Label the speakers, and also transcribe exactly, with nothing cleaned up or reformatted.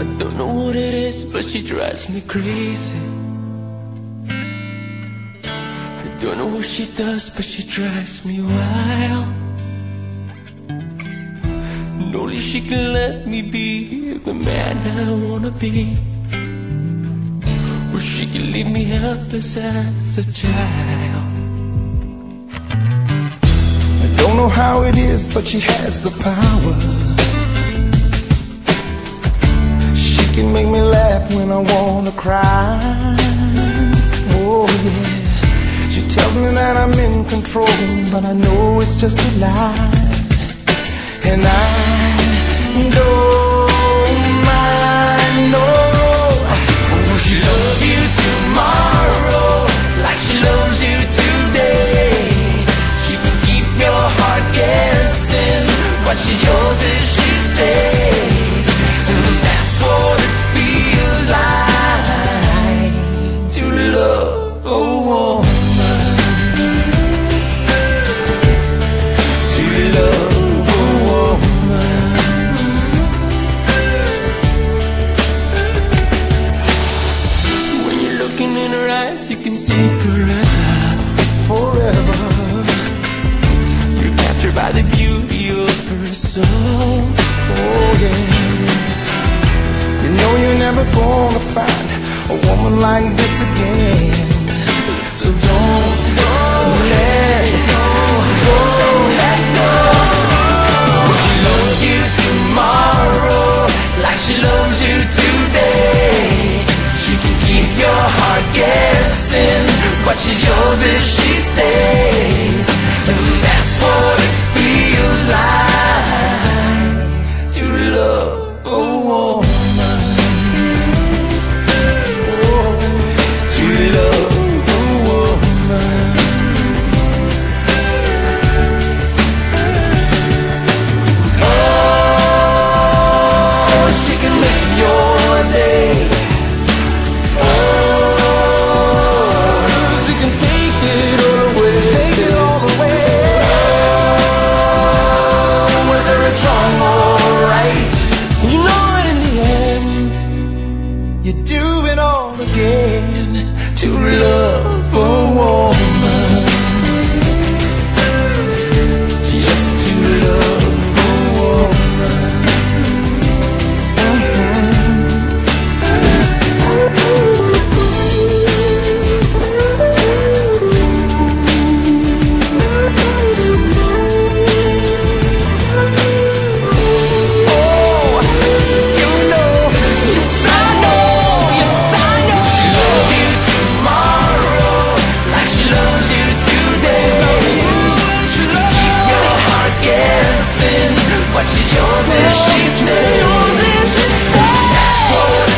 Speaker 1: I don't know what it is, but she drives me crazy. I don't know what she does, but she drives me wild. And only she can let me be the man I wanna be, or she can leave me helpless as a child.
Speaker 2: I don't know how it is, but she has the power. She can make me laugh when I wanna cry. Oh yeah. She tells me that I'm in control, but I know it's just a lie. And I don't mind, no. Will she love you tomorrow like she loves you today? She can keep your heart guessing, but she's yours if she stays. And that's what it feels like to love a woman, to love a woman.
Speaker 1: When you're looking in her eyes, you can see forever,
Speaker 2: Forever.
Speaker 1: you're captured by the beauty of her soul.
Speaker 2: Oh yeah. You know you're never gonna find a woman like this again. So don't, don't let go, don't let go. Will she love you tomorrow like she loves you today? She can keep your heart guessing, but she's yours if she stays. And that's what it feels like to love a woman, oh, to love a woman. Oh, she can make your day. Oh, she can take it all away, take it all away. Oh, whether it's wrong or right,
Speaker 1: You know in the end,
Speaker 2: you do it all again to love a woman, just to love a woman. Oh, you know, yes I know, yes I know. She loves you tomorrow like she loves you today. She can keep your heart guessing, but she's yours if she stays. That's what